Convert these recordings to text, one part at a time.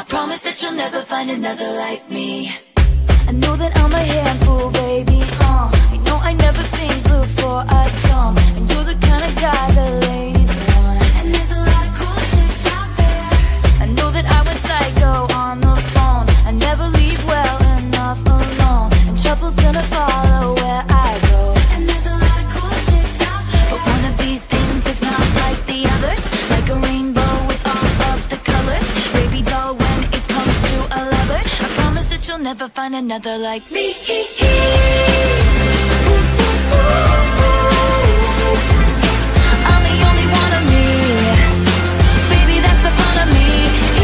promise that you'll never find another like me. I know that I'm a handful, baby, I know I never think before I jump, and you're the kind of guy the ladies want. And there's a lot of cool chicks out there. I know that I went psycho on the phone. I never leave well enough alone, and trouble's gonna follow where I go. And there's a lot of cool chicks out there, but one of these things is not like the others. Like a rainbow with all of the colors, baby doll, when it comes to a lover, I promise that you'll never find another like me. I'm the only one of me, baby, that's the fun of me.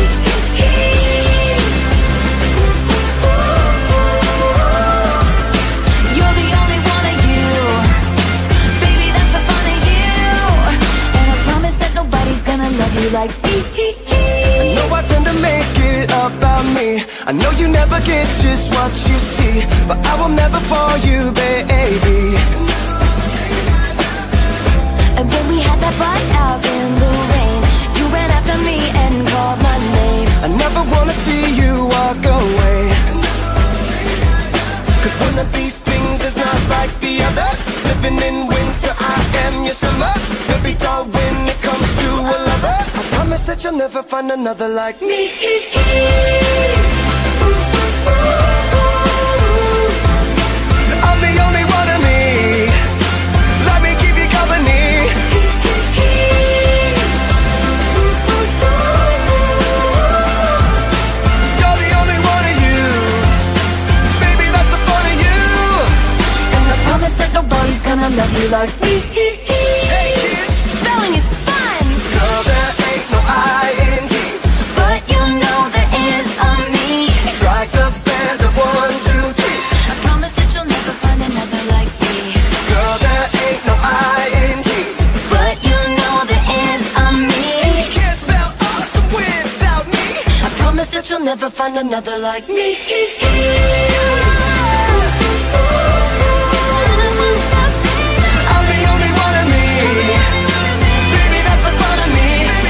You're the only one of you, baby, that's the fun of you. And I promise that nobody's gonna love you like me. I know I tend to make it about me. I know you never get just what you see, but I will never fall you, baby. And when we had that fight out in the rain, you ran after me and called my name. I never wanna see you walk away, 'cause one of these things is not like the others. Living in winter, I am your summer. Baby doll, when it comes to a lover, I promise that you'll never find another like me. I'm the only one of me, let me keep you company. You're the only one of you, baby, that's the fun of you. And I promise that nobody's gonna love you like me. Hey kids, Spelling is fun, girl, there ain't no I-N-G, but you know there is a me. strike the band of 1, 2, 3. I promise that you'll never find another like me. Girl, there ain't no I-N-G, But you know there is a me. you can't spell awesome without me. I promise that you'll never find another like me. I'm the only one of me, baby, that's the fun of me.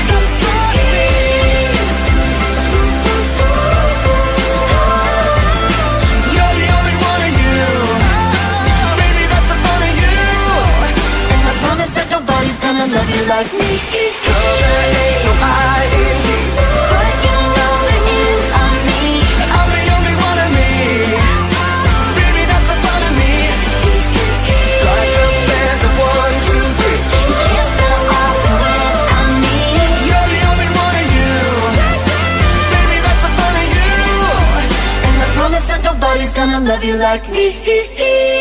You're the only one of you, baby, that's the fun of you. And I promise that nobody's gonna love you like me. Girl, there ain't no I-N-G, But you know there is a me. I'm the only one of me, baby, that's the fun of me. Strike a band of 1, 2, 3. You can't spell awesome without me. You're the only one of you, baby, that's the fun of you. And I promise that nobody's gonna love you like me.